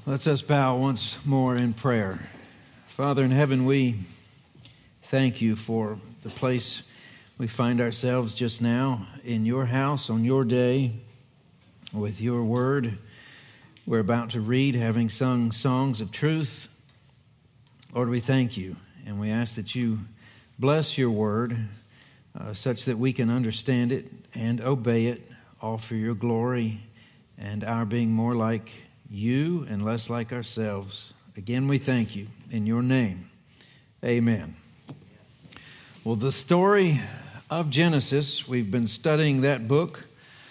Let's us bow once more in prayer. Father in heaven, we thank you for the place we find ourselves just now, in your house, on your day, with your word. We're about to read, having sung songs of truth. Lord, we thank you, and we ask that you bless your word such that we can understand it and obey it, all for your glory and our being more like you and less like ourselves. Again, we thank you in your name. Amen. Well, the story of Genesis, we've been studying that book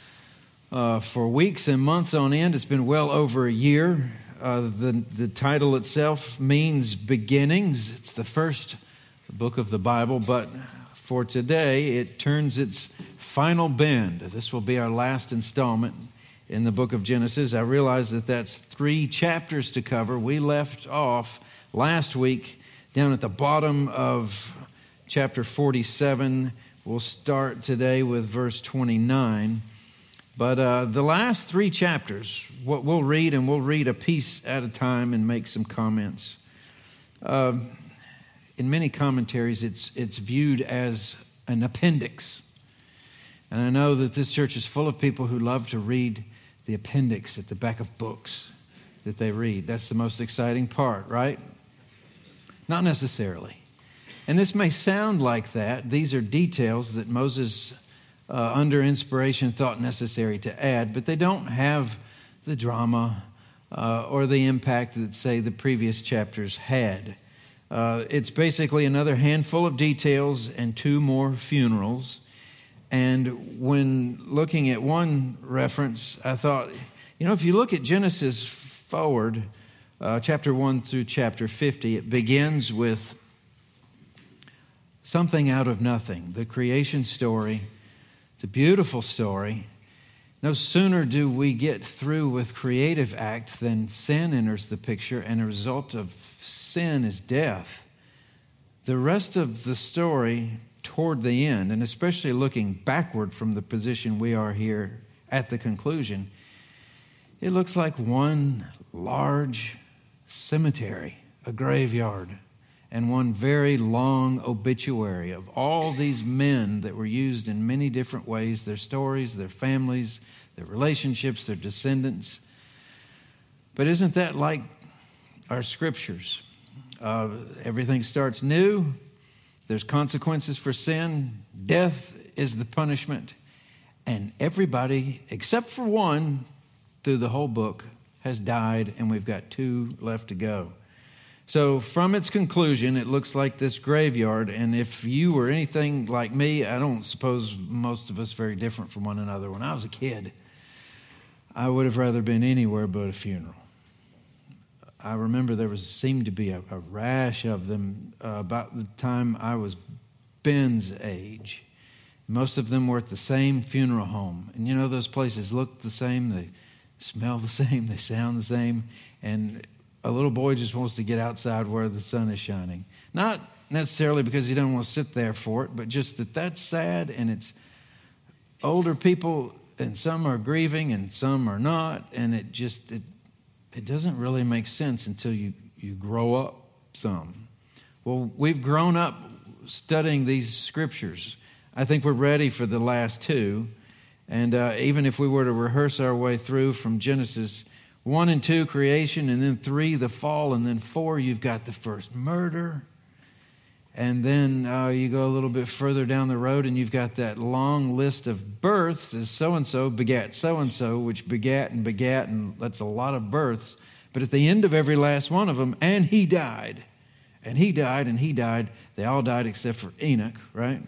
for weeks and months on end. It's been well over a year. The title itself means beginnings. It's the first book of the Bible, but for today, it turns its final bend. This will be our last installment in the book of Genesis. I realize that that's 3 chapters to cover. We left off last week down at the bottom of chapter 47. We'll start today with verse 29. But the last 3 chapters, what we'll read, and we'll read a piece at a time and make some comments. In many commentaries, it's viewed as an appendix. And I know that this church is full of people who love to read the appendix at the back of books that they read. That's the most exciting part, right? Not necessarily. And this may sound like that. These are details that Moses, under inspiration, thought necessary to add, but they don't have the drama or the impact that, say, the previous chapters had. It's basically another handful of details and 2 more funerals. And when looking at one reference, I thought, if you look at Genesis forward, chapter 1 through chapter 50, it begins with something out of nothing, the creation story. It's a beautiful story. No sooner do we get through with creative act than sin enters the picture, and a result of sin is death. The rest of the story toward the end, and especially looking backward from the position we are here at the conclusion, it looks like one large cemetery, a graveyard, and one very long obituary of all these men that were used in many different ways, their stories, their families, their relationships, their descendants. But isn't that like our scriptures? Everything starts new. There's consequences for sin. Death is the punishment. And everybody, except for one, through the whole book, has died, and we've got 2 left to go. So from its conclusion, it looks like this graveyard. And if you were anything like me, I don't suppose most of us very different from one another. When I was a kid, I would have rather been anywhere but a funeral. I remember there seemed to be a rash of them about the time I was Ben's age. Most of them were at the same funeral home. And those places look the same, they smell the same, they sound the same. And a little boy just wants to get outside where the sun is shining. Not necessarily because he doesn't want to sit there for it, but just that's sad, and it's older people, and some are grieving and some are not, and it doesn't really make sense until you grow up some. Well, we've grown up studying these scriptures. I think we're ready for the last 2. And even if we were to rehearse our way through from Genesis 1 and 2, creation, and then 3, the fall, and then 4, you've got the first murder. And then you go a little bit further down the road, and you've got that long list of births, as so-and-so begat so-and-so, which begat, and that's a lot of births. But at the end of every last one of them, and he died, and he died, and he died. They all died except for Enoch, right?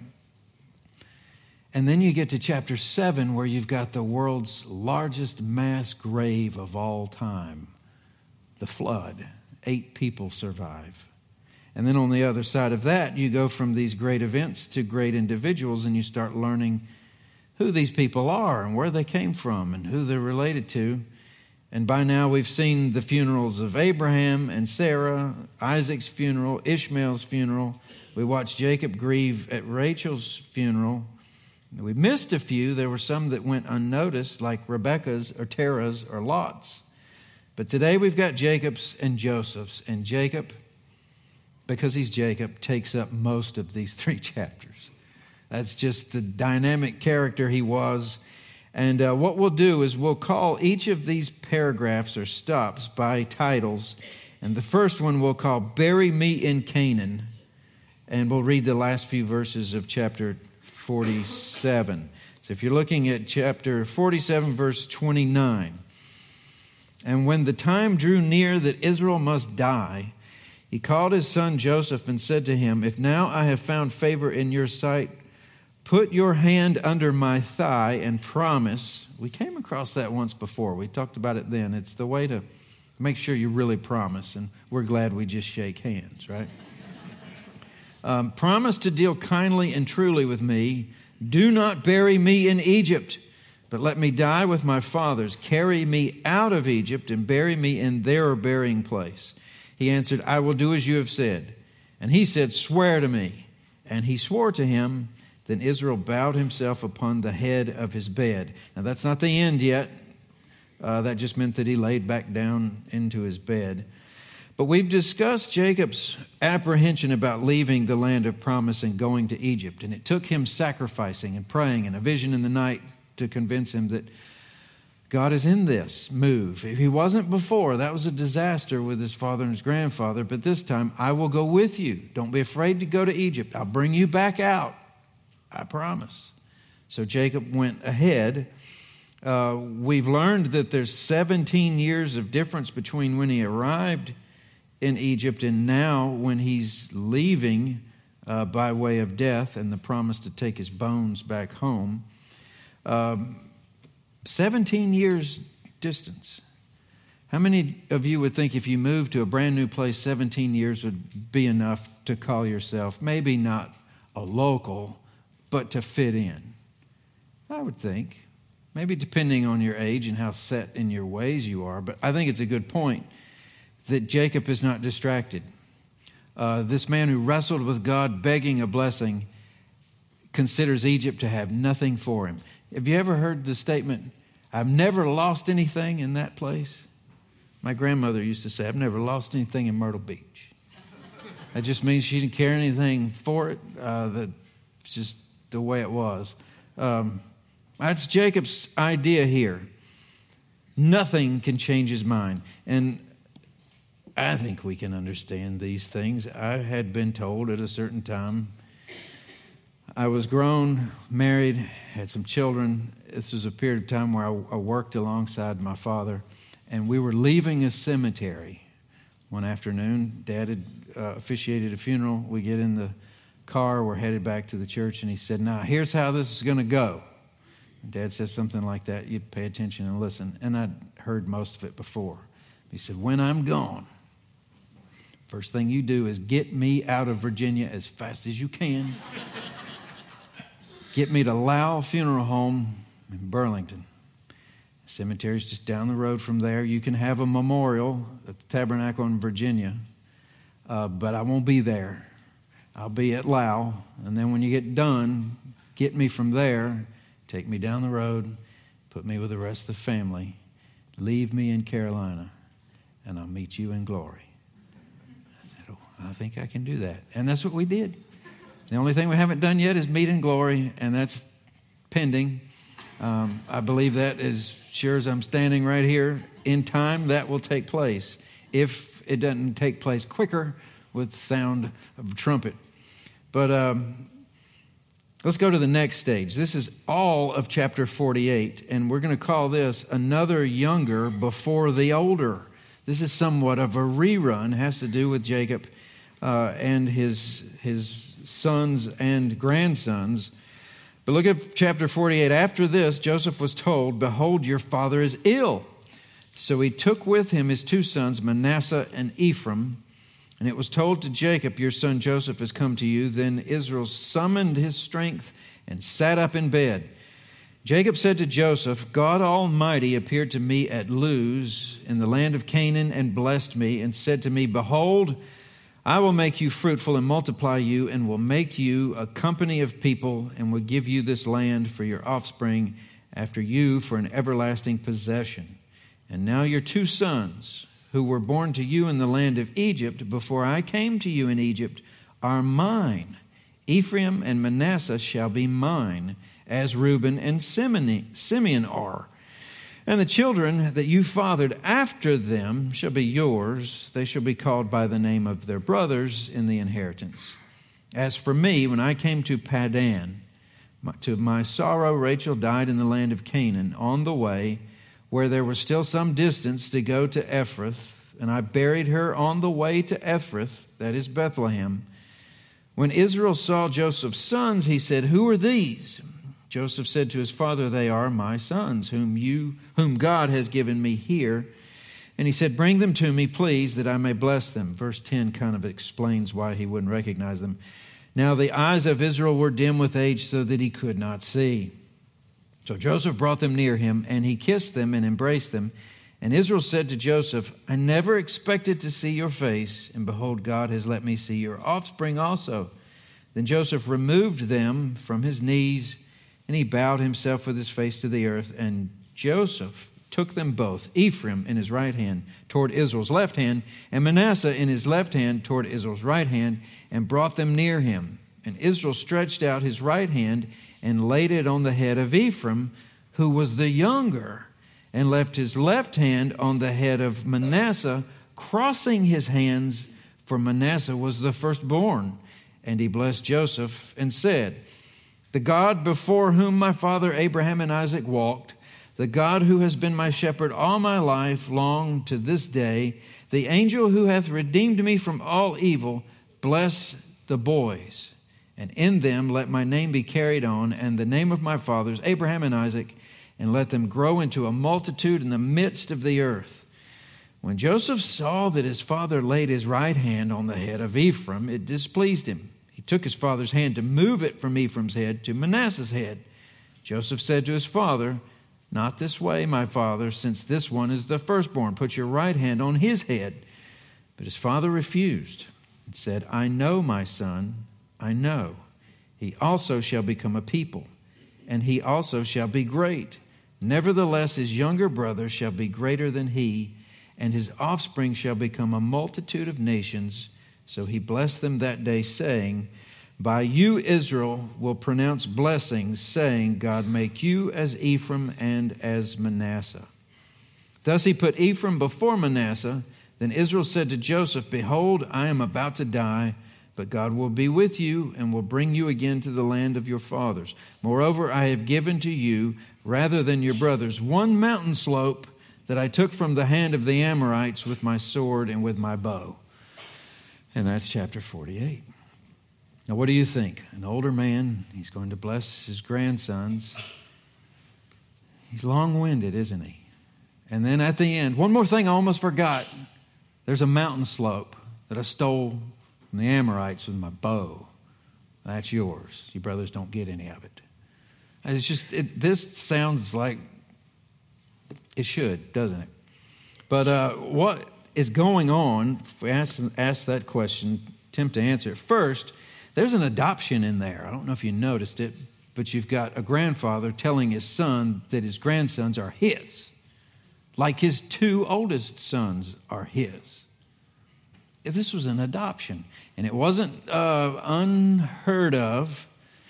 And then you get to chapter 7, where you've got the world's largest mass grave of all time, the flood. 8 people survive. And then on the other side of that, you go from these great events to great individuals, and you start learning who these people are and where they came from and who they're related to. And by now we've seen the funerals of Abraham and Sarah, Isaac's funeral, Ishmael's funeral. We watched Jacob grieve at Rachel's funeral. We missed a few. There were some that went unnoticed, like Rebekah's or Terah's or Lot's. But today we've got Jacob's and Joseph's, and Jacob, because he's Jacob, takes up most of these 3 chapters. That's just the dynamic character he was. And what we'll do is we'll call each of these paragraphs or stops by titles. And the first one we'll call Bury Me in Canaan. And we'll read the last few verses of chapter 47. So if you're looking at chapter 47, verse 29. And when the time drew near that Israel must die, he called his son Joseph and said to him, "If now I have found favor in your sight, put your hand under my thigh and promise." We came across that once before. We talked about it then. It's the way to make sure you really promise, and we're glad we just shake hands, right? Promise to deal kindly and truly with me. Do not bury me in Egypt, but let me die with my fathers. Carry me out of Egypt and bury me in their burying place. He answered, "I will do as you have said." And he said, "Swear to me." And he swore to him. Then Israel bowed himself upon the head of his bed. Now that's not the end yet. That just meant that he laid back down into his bed. But we've discussed Jacob's apprehension about leaving the land of promise and going to Egypt. And it took him sacrificing and praying and a vision in the night to convince him that God is in this move. If he wasn't before, that was a disaster with his father and his grandfather. But this time, I will go with you. Don't be afraid to go to Egypt. I'll bring you back out. I promise. So Jacob went ahead. We've learned that there's 17 years of difference between when he arrived in Egypt and now when he's leaving by way of death and the promise to take his bones back home. 17 years distance. How many of you would think if you moved to a brand new place, 17 years would be enough to call yourself maybe not a local, but to fit in? I would think. Maybe depending on your age and how set in your ways you are. But I think it's a good point that Jacob is not distracted. This man who wrestled with God, begging a blessing, considers Egypt to have nothing for him. Have you ever heard the statement, "I've never lost anything in that place"? My grandmother used to say, "I've never lost anything in Myrtle Beach." That just means she didn't care anything for it. That's just the way it was. That's Jacob's idea here. Nothing can change his mind. And I think we can understand these things. I had been told at a certain time, I was grown, married, had some children. This was a period of time where I worked alongside my father, and we were leaving a cemetery one afternoon. Dad had officiated a funeral. We get in the car, we're headed back to the church, and he said, "Now, here's how this is going to go." And Dad says something like that. You'd pay attention and listen. And I'd heard most of it before. He said, "When I'm gone, first thing you do is get me out of Virginia as fast as you can. Get me to Lau Funeral Home in Burlington. The cemetery's just down the road from there. You can have a memorial at the Tabernacle in Virginia, but I won't be there. I'll be at Lau. And then when you get done, get me from there, take me down the road, put me with the rest of the family, leave me in Carolina, and I'll meet you in glory." I said, "Oh, I think I can do that." And that's what we did. The only thing we haven't done yet is meet in glory, and that's pending. I believe that as sure as I'm standing right here, in time, that will take place. If it doesn't take place quicker with the sound of a trumpet. But let's go to the next stage. This is all of chapter 48, and we're going to call this Another Younger Before the Older. This is somewhat of a rerun. It has to do with Jacob and his sons and grandsons. But look at chapter 48. After this, Joseph was told, "Behold, your father is ill." So he took with him his 2 sons, Manasseh and Ephraim. And it was told to Jacob, "Your son Joseph has come to you." Then Israel summoned his strength and sat up in bed. Jacob said to Joseph, "God Almighty appeared to me at Luz in the land of Canaan and blessed me and said to me, 'Behold, I will make you fruitful and multiply you and will make you a company of people and will give you this land for your offspring after you for an everlasting possession. And now your 2 sons, who were born to you in the land of Egypt, before I came to you in Egypt, are mine. Ephraim and Manasseh shall be mine, as Reuben and Simeon are. And the children that you fathered after them shall be yours. They shall be called by the name of their brothers in the inheritance. As for me, when I came to Padan, to my sorrow, Rachel died in the land of Canaan on the way, where there was still some distance to go to Ephrath, and I buried her on the way to Ephrath, that is Bethlehem. When Israel saw Joseph's sons, he said, "Who are these?" Joseph said to his father, "They are my sons, whom God has given me here." And he said, "Bring them to me, please, that I may bless them." Verse 10 kind of explains why he wouldn't recognize them. Now the eyes of Israel were dim with age, so that he could not see. So Joseph brought them near him, and he kissed them and embraced them. And Israel said to Joseph, "I never expected to see your face, and behold, God has let me see your offspring also." Then Joseph removed them from his knees, and he bowed himself with his face to the earth. And Joseph took them both, Ephraim in his right hand toward Israel's left hand, and Manasseh in his left hand toward Israel's right hand, and brought them near him. And Israel stretched out his right hand and laid it on the head of Ephraim, who was the younger, and left his left hand on the head of Manasseh, crossing his hands, for Manasseh was the firstborn. And he blessed Joseph and said, "The God before whom my father Abraham and Isaac walked, the God who has been my shepherd all my life long to this day, the angel who hath redeemed me from all evil, bless the boys. And in them let my name be carried on, and the name of my fathers, Abraham and Isaac, and let them grow into a multitude in the midst of the earth." When Joseph saw that his father laid his right hand on the head of Ephraim, it displeased him. He took his father's hand to move it from Ephraim's head to Manasseh's head. Joseph said to his father, "Not this way, my father, since this one is the firstborn. Put your right hand on his head." But his father refused and said, "I know, my son, I know. He also shall become a people, and he also shall be great. Nevertheless, his younger brother shall be greater than he, and his offspring shall become a multitude of nations." So he blessed them that day, saying, "By you Israel will pronounce blessings, saying, God make you as Ephraim and as Manasseh." Thus he put Ephraim before Manasseh. Then Israel said to Joseph, "Behold, I am about to die, but God will be with you and will bring you again to the land of your fathers. Moreover, I have given to you, rather than your brothers, one mountain slope that I took from the hand of the Amorites with my sword and with my bow." And that's chapter 48. Now, what do you think? An older man, he's going to bless his grandsons. He's long-winded, isn't he? And then at the end, one more thing I almost forgot. There's a mountain slope that I stole from the Amorites with my bow. That's yours. You brothers don't get any of it. It's just, this sounds like it should, doesn't it? But what is going on, if we ask that question, attempt to answer it. First, there's an adoption in there. I don't know if you noticed it, but you've got a grandfather telling his son that his grandsons are his, like his 2 oldest sons are his. This was an adoption, and it wasn't unheard of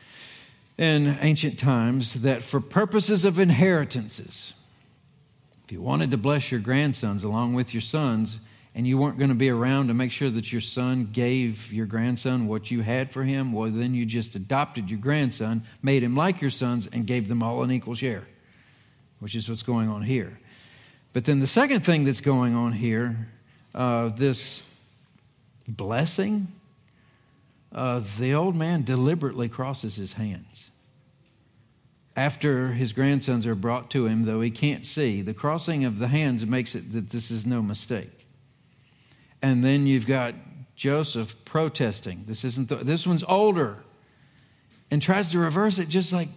in ancient times that for purposes of inheritances, if you wanted to bless your grandsons along with your sons, and you weren't going to be around to make sure that your son gave your grandson what you had for him, well, then you just adopted your grandson, made him like your sons, and gave them all an equal share, which is what's going on here. But then the second thing that's going on here, this blessing, the old man deliberately crosses his hands. After his grandsons are brought to him, though he can't see, the crossing of the hands makes it that this is no mistake. And then you've got Joseph protesting. This one's older, and tries to reverse it just like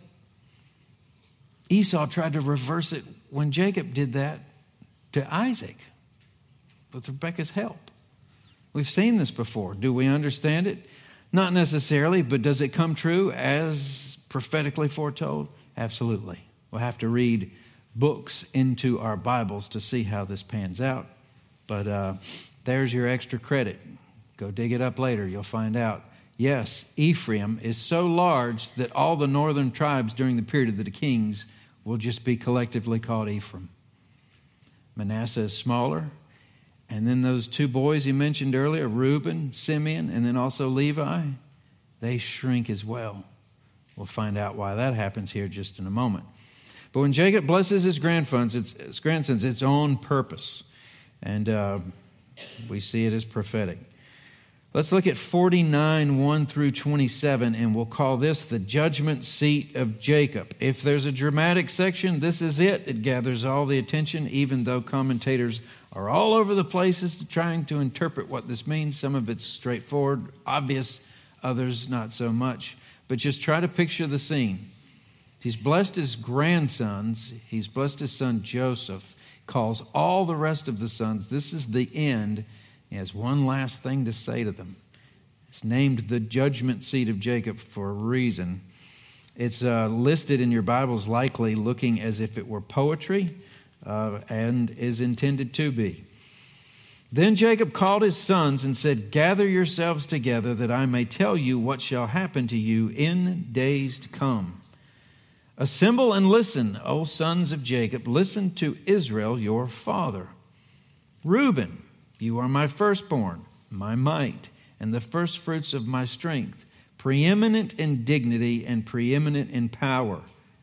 Esau tried to reverse it when Jacob did that to Isaac with Rebekah's help. We've seen this before. Do we understand it? Not necessarily, but does it come true as prophetically foretold? Absolutely. We'll have to read books into our Bibles to see how this pans out. But there's your extra credit. Go dig it up later. You'll find out. Yes, Ephraim is so large that all the northern tribes during the period of the kings will just be collectively called Ephraim. Manasseh is smaller. And then those two boys he mentioned earlier, Reuben, Simeon, and then also Levi, they shrink as well. We'll find out why that happens here just in a moment. But when Jacob blesses his grandsons, it's on purpose. And we see it as prophetic. Let's look at 49, 1 through 27, and we'll call this the judgment seat of Jacob. If there's a dramatic section, this is it. It gathers all the attention, even though commentators are all over the places trying to interpret what this means. Some of it's straightforward, obvious, others not so much. But just try to picture the scene. He's blessed his grandsons. He's blessed his son Joseph. Calls all the rest of the sons. This is the end. He has one last thing to say to them. It's named the judgment seat of Jacob for a reason. It's listed in your Bibles likely looking as if it were poetry and is intended to be. Then Jacob called his sons and said, "Gather yourselves together that I may tell you what shall happen to you in days to come. Assemble and listen, O sons of Jacob. Listen to Israel, your father. Reuben, you are my firstborn, my might, and the firstfruits of my strength, preeminent in dignity and preeminent in power.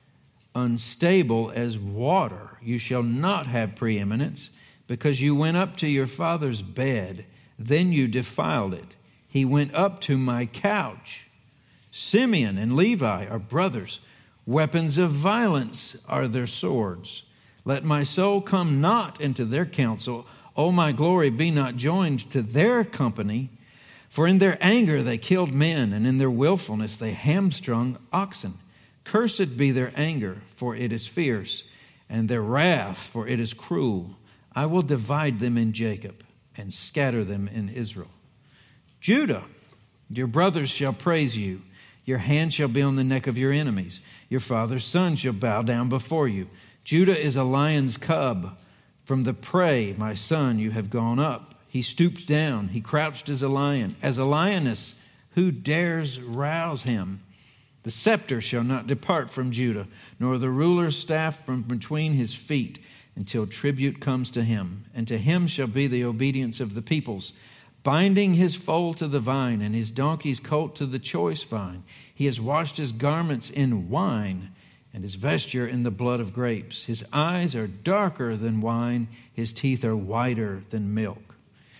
Unstable as water, you shall not have preeminence, because you went up to your father's bed, then you defiled it. He went up to my couch. Simeon and Levi are brothers. Weapons of violence are their swords. Let my soul come not into their counsel. O my glory, be not joined to their company. For in their anger they killed men, and in their willfulness they hamstrung oxen. Cursed be their anger, for it is fierce, and their wrath, for it is cruel. I will divide them in Jacob and scatter them in Israel. Judah, your brothers shall praise you. Your hand shall be on the neck of your enemies. Your father's son shall bow down before you. Judah is a lion's cub. From the prey, my son, you have gone up. He stooped down. He crouched as a lion. As a lioness, who dares rouse him? The scepter shall not depart from Judah, nor the ruler's staff from between his feet, until tribute comes to him. And to him shall be the obedience of the peoples, binding his foal to the vine and his donkey's colt to the choice vine. He has washed his garments in wine and his vesture in the blood of grapes. His eyes are darker than wine. His teeth are whiter than milk.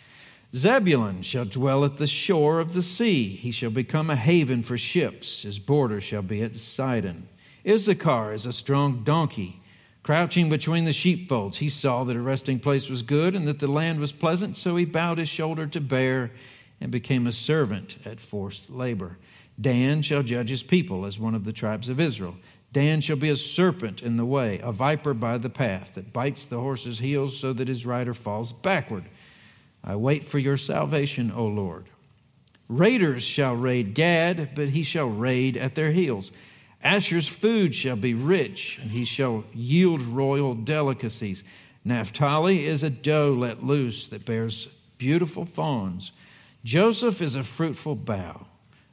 Zebulun shall dwell at the shore of the sea. He shall become a haven for ships. His border shall be at Sidon. Issachar is a strong donkey. Crouching between the sheepfolds, he saw that a resting place was good and that the land was pleasant, so he bowed his shoulder to bear and became a servant at forced labor. Dan shall judge his people as one of the tribes of Israel. Dan shall be a serpent in the way, a viper by the path that bites the horse's heels so that his rider falls backward. I wait for your salvation, O Lord. Raiders shall raid Gad, but he shall raid at their heels. Asher's food shall be rich, and he shall yield royal delicacies. Naphtali is a doe let loose that bears beautiful fawns. Joseph is a fruitful bough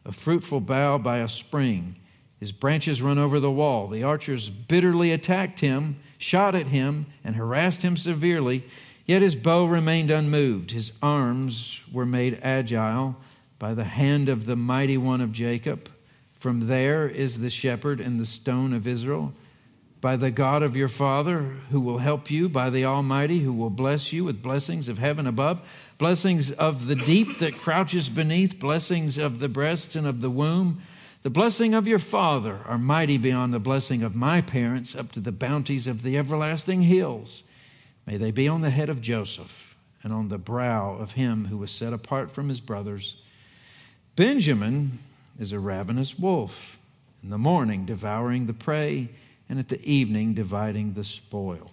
by a spring. His branches run over the wall. The archers bitterly attacked him, shot at him, and harassed him severely. Yet his bow remained unmoved. His arms were made agile by the hand of the mighty one of Jacob. From there is the shepherd and the stone of Israel. By the God of your father who will help you, by the Almighty who will bless you with blessings of heaven above, blessings of the deep that crouches beneath, blessings of the breast and of the womb. The blessing of your father are mighty beyond the blessing of my parents, up to the bounties of the everlasting hills. May they be on the head of Joseph and on the brow of him who was set apart from his brothers. Benjamin is a ravenous wolf, in the morning devouring the prey, and at the evening dividing the spoil.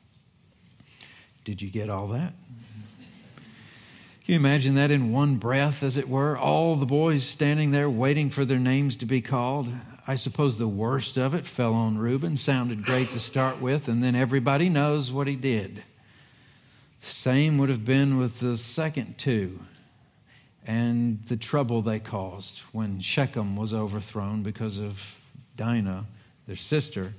Did you get all that? Can you imagine that in one breath, as it were? All the boys standing there waiting for their names to be called. I suppose the worst of it fell on Reuben. Sounded great to start with, and then everybody knows what he did. Same would have been with the second two and the trouble they caused when Shechem was overthrown because of Dinah, their sister.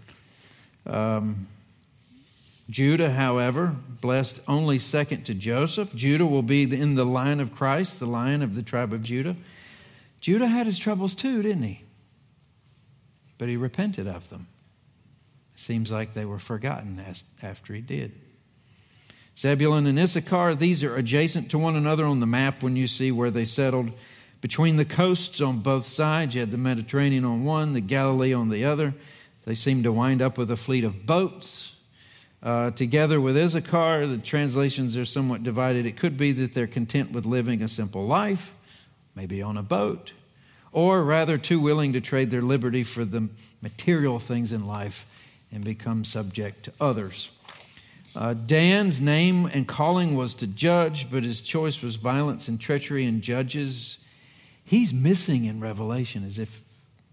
Judah, however, blessed only second to Joseph. Judah will be in the line of Christ, the Lion of the tribe of Judah. Judah had his troubles too, didn't he? But he repented of them. Seems like they were forgotten after he did. Zebulun and Issachar, these are adjacent to one another on the map when you see where they settled. Between the coasts on both sides, you had the Mediterranean on one, the Galilee on the other. They seem to wind up with a fleet of boats. Together with Issachar, the translations are somewhat divided. It could be that they're content with living a simple life, maybe on a boat, or rather too willing to trade their liberty for the material things in life and become subject to others. Dan's name and calling was to judge, but his choice was violence and treachery and Judges. He's missing in Revelation as if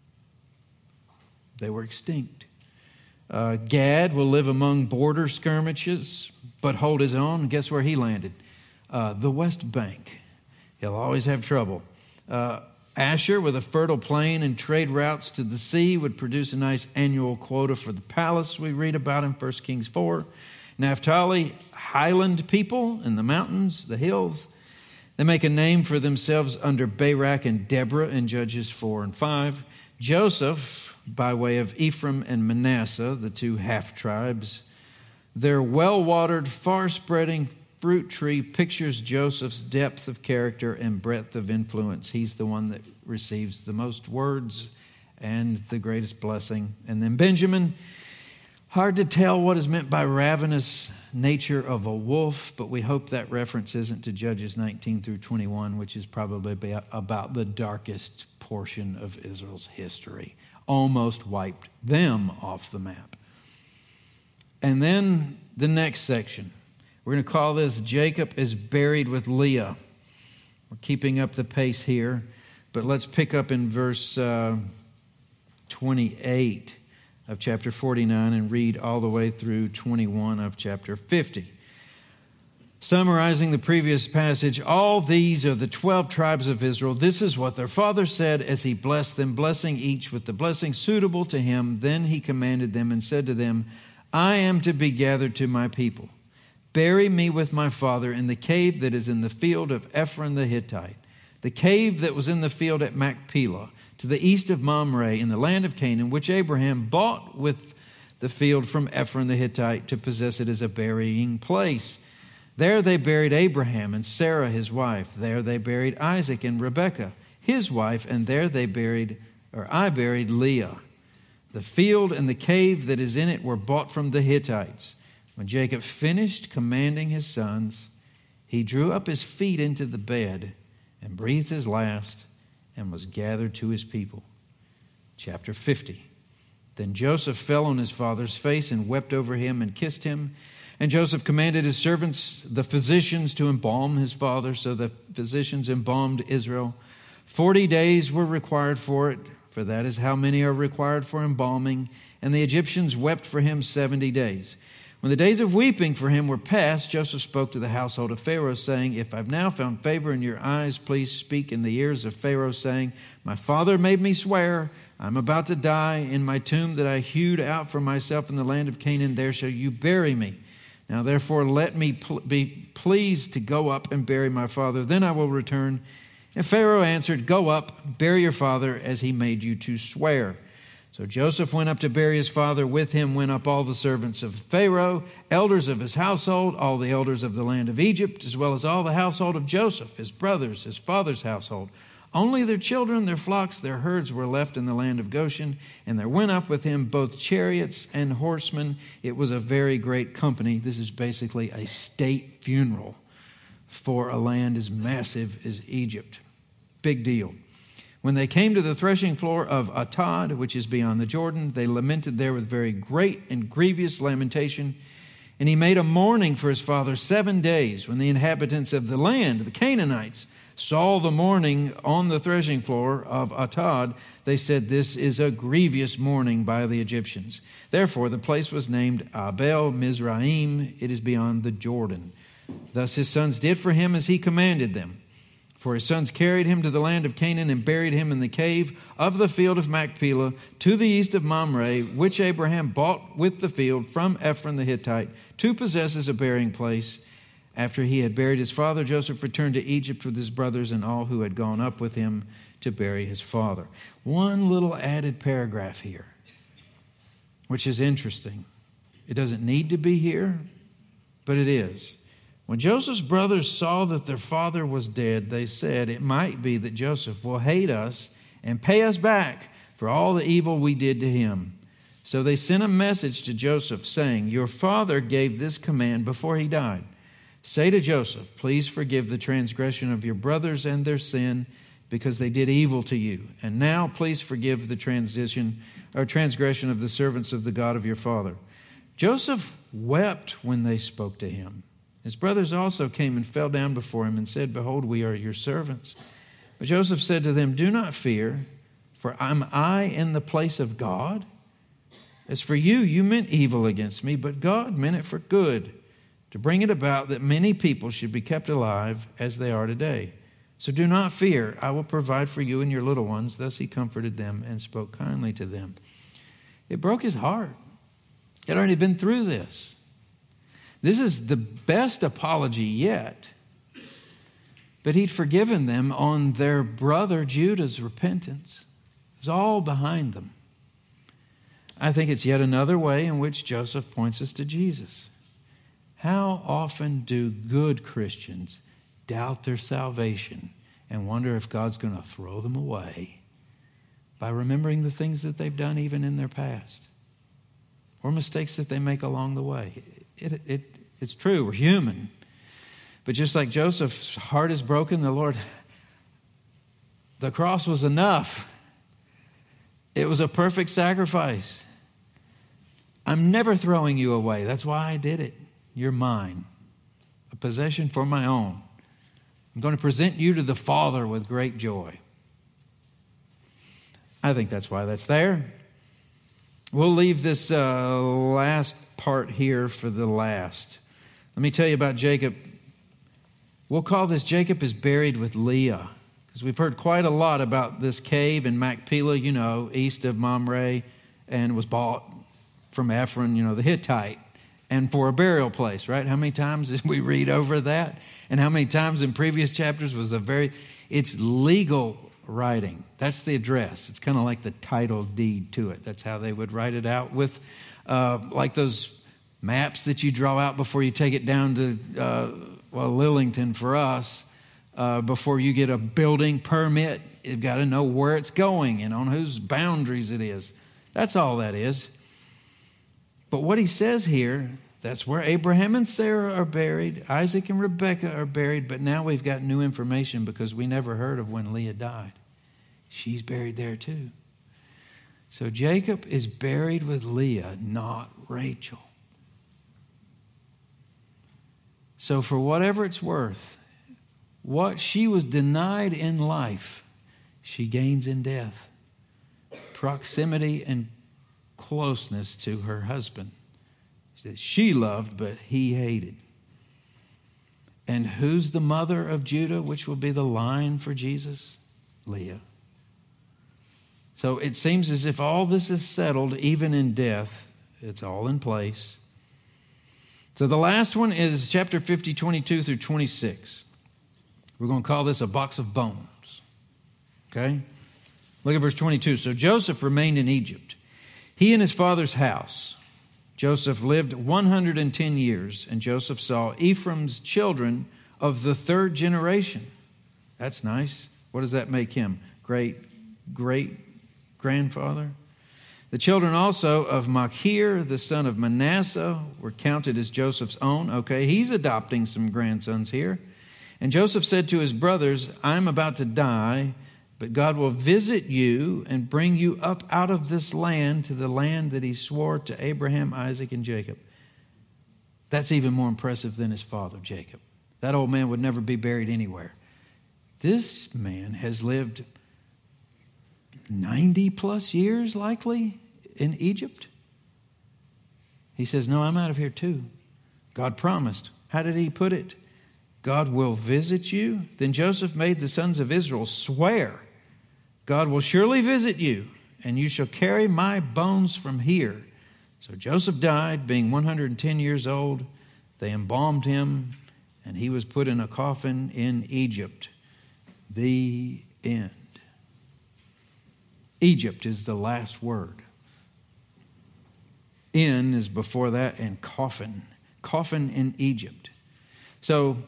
they were extinct. Gad will live among border skirmishes, but hold his own. And guess where he landed? The West Bank. He'll always have trouble. Asher, with a fertile plain and trade routes to the sea, would produce a nice annual quota for the palace we read about in 1 Kings 4. Naphtali, highland people in the mountains, the hills. They make a name for themselves under Barak and Deborah in Judges 4 and 5. Joseph, by way of Ephraim and Manasseh, the two half-tribes. Their well-watered, far-spreading fruit tree pictures Joseph's depth of character and breadth of influence. He's the one that receives the most words and the greatest blessing. And then Benjamin, hard to tell what is meant by ravenous nature of a wolf, but we hope that reference isn't to Judges 19 through 21, which is probably about the darkest portion of Israel's history. Almost wiped them off the map. And then the next section. We're going to call this Jacob is buried with Leah. We're keeping up the pace here, but let's pick up in verse 28 of chapter 49 and read all the way through 21 of chapter 50. Summarizing the previous passage, all these are the 12 tribes of Israel. This is what their father said as he blessed them, blessing each with the blessing suitable to him. Then he commanded them and said to them, I am to be gathered to my people. Bury me with my father in the cave that is in the field of Ephron the Hittite, the cave that was in the field at Machpelah, to the east of Mamre in the land of Canaan, which Abraham bought with the field from Ephron the Hittite to possess it as a burying place. There they buried Abraham and Sarah his wife. There they buried Isaac and Rebekah his wife, and there I buried Leah. The field and the cave that is in it were bought from the Hittites. When Jacob finished commanding his sons, he drew up his feet into the bed and breathed his last and was gathered to his people. Chapter 50. Then Joseph fell on his father's face and wept over him and kissed him. And Joseph commanded his servants, the physicians, to embalm his father. So the physicians embalmed Israel. 40 days were required for it, for that is how many are required for embalming. And the Egyptians wept for him 70 days. When the days of weeping for him were past, Joseph spoke to the household of Pharaoh, saying, If I've now found favor in your eyes, please speak in the ears of Pharaoh, saying, My father made me swear, I'm about to die. In my tomb that I hewed out for myself in the land of Canaan, there shall you bury me. Now therefore let me be pleased to go up and bury my father, then I will return. And Pharaoh answered, Go up, bury your father, as he made you to swear. So Joseph went up to bury his father. With him went up all the servants of Pharaoh, elders of his household, all the elders of the land of Egypt, as well as all the household of Joseph, his brothers, his father's household. Only their children, their flocks, their herds were left in the land of Goshen, and there went up with him both chariots and horsemen. It was a very great company. This is basically a state funeral for a land as massive as Egypt. Big deal. When they came to the threshing floor of Atad, which is beyond the Jordan, they lamented there with very great and grievous lamentation. And he made a mourning for his father 7 days. When the inhabitants of the land, the Canaanites, saw the mourning on the threshing floor of Atad, they said, "This is a grievous mourning by the Egyptians." Therefore the place was named Abel Mizraim. It is beyond the Jordan. Thus his sons did for him as he commanded them. For his sons carried him to the land of Canaan and buried him in the cave of the field of Machpelah to the east of Mamre, which Abraham bought with the field from Ephron the Hittite to possess as a burying place. After he had buried his father, Joseph returned to Egypt with his brothers and all who had gone up with him to bury his father. One little added paragraph here, which is interesting. It doesn't need to be here, but it is. When Joseph's brothers saw that their father was dead, they said, "It might be that Joseph will hate us and pay us back for all the evil we did to him." So they sent a message to Joseph saying, "Your father gave this command before he died. Say to Joseph, please forgive the transgression of your brothers and their sin, because they did evil to you. And now please forgive the transgression of the servants of the God of your father." Joseph wept when they spoke to him. His brothers also came and fell down before him and said, "Behold, we are your servants." But Joseph said to them, "Do not fear, for am I in the place of God? As for you, you meant evil against me, but God meant it for good, to bring it about that many people should be kept alive as they are today. So do not fear, I will provide for you and your little ones." Thus he comforted them and spoke kindly to them. It broke his heart. He had already been through this. This is the best apology yet. But he'd forgiven them on their brother Judah's repentance. It was all behind them. I think it's yet another way in which Joseph points us to Jesus. How often do good Christians doubt their salvation and wonder if God's going to throw them away by remembering the things that they've done even in their past or mistakes that they make along the way? It's true, we're human. But just like Joseph's heart is broken, the cross was enough. It was a perfect sacrifice. I'm never throwing you away. That's why I did it. You're mine, a possession for my own. I'm going to present you to the Father with great joy. I think that's why that's there. We'll leave this last part here for the last. Let me tell you about Jacob. We'll call this Jacob is buried with Leah, because we've heard quite a lot about this cave in Machpelah, east of Mamre, and was bought from Ephron, the Hittite, and for a burial place, right? How many times did we read over that? And how many times in previous chapters was it's legal writing. That's the address. It's kind of like the title deed to it. That's how they would write it out with like those maps that you draw out before you take it down to, Lillington for us. Before you get a building permit, you've got to know where it's going and on whose boundaries it is. That's all that is. But what he says here, that's where Abraham and Sarah are buried. Isaac and Rebekah are buried. But now we've got new information because we never heard of when Leah died. She's buried there too. So Jacob is buried with Leah, not Rachel. So for whatever it's worth, what she was denied in life, she gains in death. Proximity and closeness to her husband that she loved, but he hated. And who's the mother of Judah, which will be the line for Jesus? Leah. So it seems as if all this is settled, even in death. It's all in place. So the last one is chapter 50, 22 through 26. We're going to call this a box of bones. Okay? Look at verse 22. So Joseph remained in Egypt, he and his father's house. Joseph lived 110 years, and Joseph saw Ephraim's children of the third generation. That's nice. What does that make him? Great-grandfather? The children also of Machir, the son of Manasseh, were counted as Joseph's own. Okay, he's adopting some grandsons here. And Joseph said to his brothers, "I'm about to die, but God will visit you and bring you up out of this land to the land that he swore to Abraham, Isaac, and Jacob." That's even more impressive than his father, Jacob. That old man would never be buried anywhere. This man has lived 90 plus years likely in Egypt. He says, no, I'm out of here too. God promised. How did he put it? God will visit you. Then Joseph made the sons of Israel swear, God will surely visit you, and you shall carry my bones from here. So Joseph died, being 110 years old. They embalmed him, and he was put in a coffin in Egypt. The end. Egypt is the last word. In is before that, and coffin. Coffin in Egypt. So,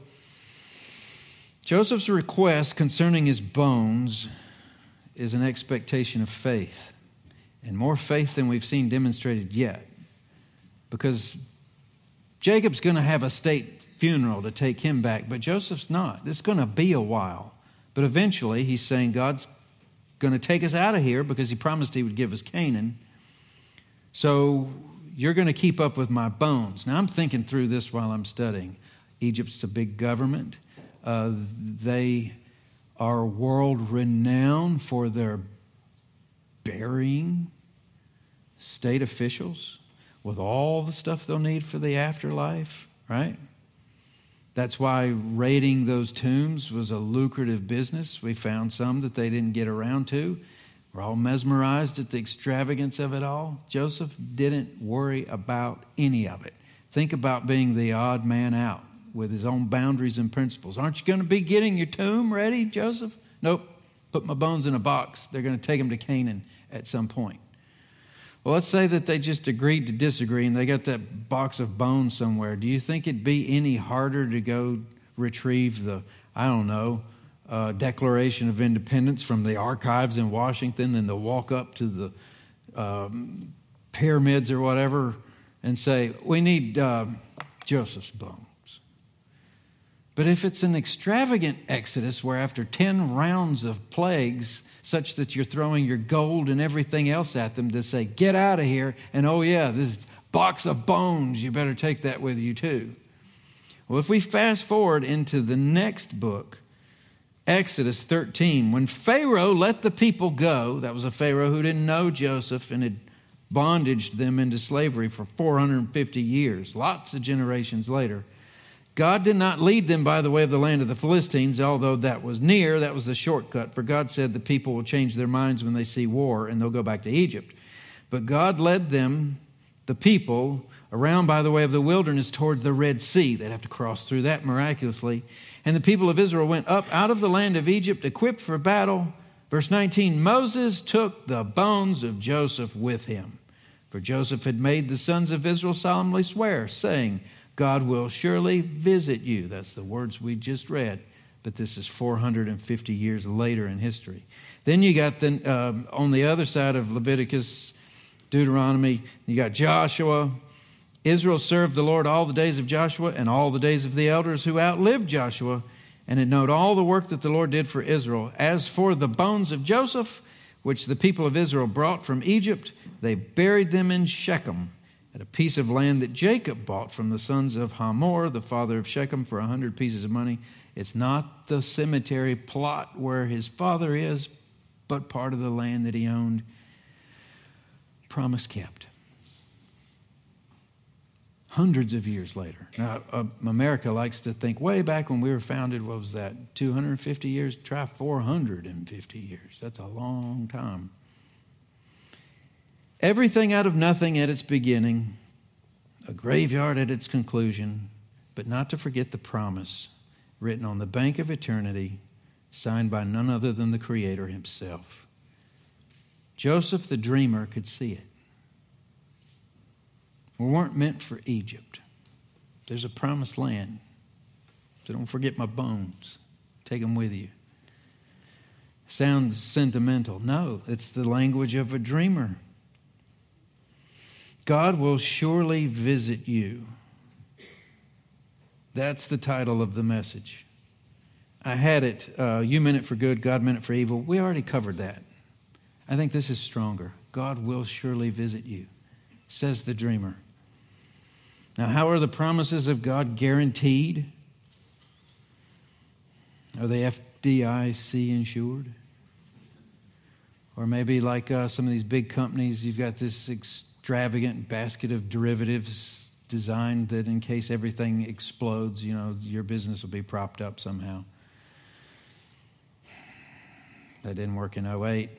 Joseph's request concerning his bones is an expectation of faith, and more faith than we've seen demonstrated yet. Because Jacob's going to have a state funeral to take him back, but Joseph's not. This is going to be a while. But eventually, he's saying God's going to take us out of here because he promised he would give us Canaan. So you're going to keep up with my bones. Now, I'm thinking through this while I'm studying. Egypt's a big government. They are world renowned for their burying state officials with all the stuff they'll need for the afterlife, right? That's why raiding those tombs was a lucrative business. We found some that they didn't get around to. We're all mesmerized at the extravagance of it all. Joseph didn't worry about any of it. Think about being the odd man out with his own boundaries and principles. Aren't you going to be getting your tomb ready, Joseph? Nope. Put my bones in a box. They're going to take them to Canaan at some point. Well, let's say that they just agreed to disagree and they got that box of bones somewhere. Do you think it'd be any harder to go retrieve the, Declaration of Independence from the archives in Washington than to walk up to the pyramids or whatever and say, we need Joseph's bones? But if it's an extravagant exodus where after 10 rounds of plagues, such that you're throwing your gold and everything else at them to say, get out of here, and oh yeah, this box of bones, you better take that with you too. Well, if we fast forward into the next book, Exodus 13, when Pharaoh let the people go, that was a Pharaoh who didn't know Joseph and had bondaged them into slavery for 450 years, lots of generations later. God did not lead them by the way of the land of the Philistines, although that was near. That was the shortcut. For God said the people will change their minds when they see war and they'll go back to Egypt. But God led them, the people, around by the way of the wilderness toward the Red Sea. They'd have to cross through that miraculously. And the people of Israel went up out of the land of Egypt, equipped for battle. Verse 19, Moses took the bones of Joseph with him. For Joseph had made the sons of Israel solemnly swear, saying, God will surely visit you. That's the words we just read. But this is 450 years later in history. Then you got on the other side of Leviticus, Deuteronomy, you got Joshua. Israel served the Lord all the days of Joshua and all the days of the elders who outlived Joshua, and had known all the work that the Lord did for Israel. As for the bones of Joseph, which the people of Israel brought from Egypt, they buried them in Shechem, at a piece of land that Jacob bought from the sons of Hamor, the father of Shechem, for 100 pieces of money. It's not the cemetery plot where his father is, but part of the land that he owned. Promise kept. Hundreds of years later. Now, America likes to think way back when we were founded, what was that, 250 years? Try 450 years. That's a long time. Everything out of nothing at its beginning, a graveyard at its conclusion, but not to forget the promise written on the bank of eternity, signed by none other than the Creator himself. Joseph the dreamer could see it. We weren't meant for Egypt. There's a promised land. So don't forget my bones. Take them with you. Sounds sentimental. No, it's the language of a dreamer. God will surely visit you. That's the title of the message. I had it, you meant it for good, God meant it for evil. We already covered that. I think this is stronger. God will surely visit you, says the dreamer. Now, how are the promises of God guaranteed? Are they FDIC insured? Or maybe like some of these big companies, you've got this extravagant basket of derivatives designed that in case everything explodes, your business will be propped up somehow. That didn't work in 2008.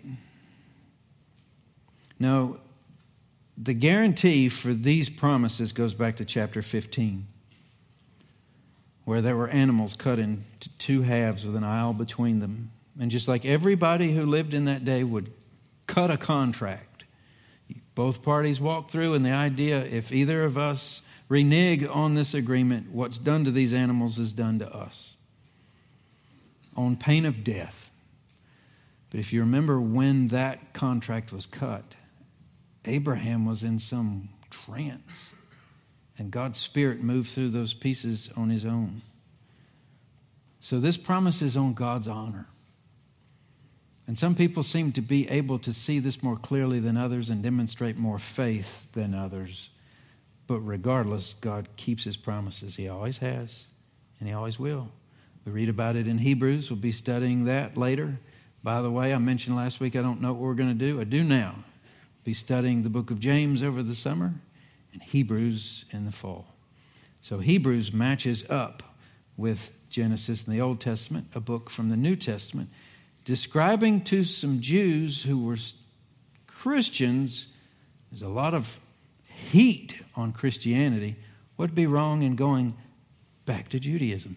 No, the guarantee for these promises goes back to chapter 15, where there were animals cut into two halves with an aisle between them. And just like everybody who lived in that day would cut a contract, both parties walked through, and the idea, if either of us renege on this agreement, what's done to these animals is done to us, on pain of death. But if you remember when that contract was cut, Abraham was in some trance, and God's Spirit moved through those pieces on his own. So this promise is on God's honor. And some people seem to be able to see this more clearly than others and demonstrate more faith than others. But regardless, God keeps his promises. He always has, and he always will. We read about it in Hebrews. We'll be studying that later. By the way, I mentioned last week I don't know what we're going to do. I do now. Be studying the book of James over the summer and Hebrews in the fall. So Hebrews matches up with Genesis in the Old Testament, a book from the New Testament, describing to some Jews who were Christians. There's a lot of heat on Christianity. What'd be wrong in going back to Judaism?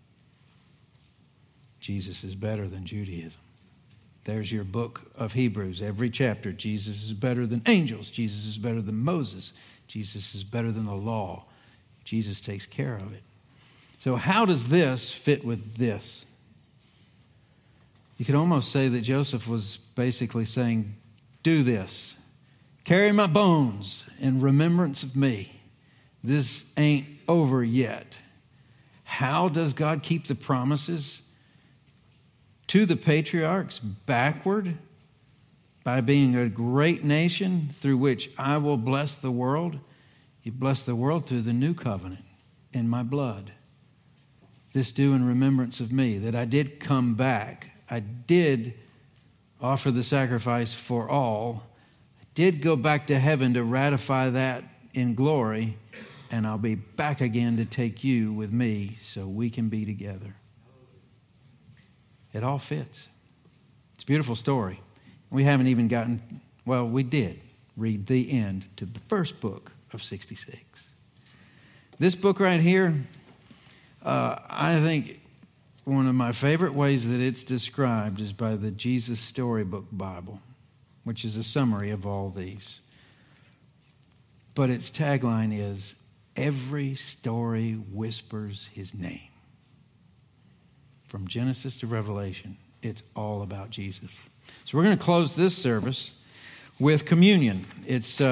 Jesus is better than Judaism. There's your book of Hebrews. Every chapter, Jesus is better than angels. Jesus is better than Moses. Jesus is better than the law. Jesus takes care of it. So how does this fit with this? You could almost say that Joseph was basically saying, do this. Carry my bones in remembrance of me. This ain't over yet. How does God keep the promises to the patriarchs backward? By being a great nation through which I will bless the world. You bless the world through the new covenant in my blood. This do in remembrance of me, that I did come back. I did offer the sacrifice for all. I did go back to heaven to ratify that in glory, and I'll be back again to take you with me so we can be together. It all fits. It's a beautiful story. We haven't even gotten, well, we did read the end to the first book of 66. This book right here, I think one of my favorite ways that it's described is by the Jesus Storybook Bible, which is a summary of all these. But its tagline is, every story whispers his name. From Genesis to Revelation, it's all about Jesus. So we're going to close this service with communion. It's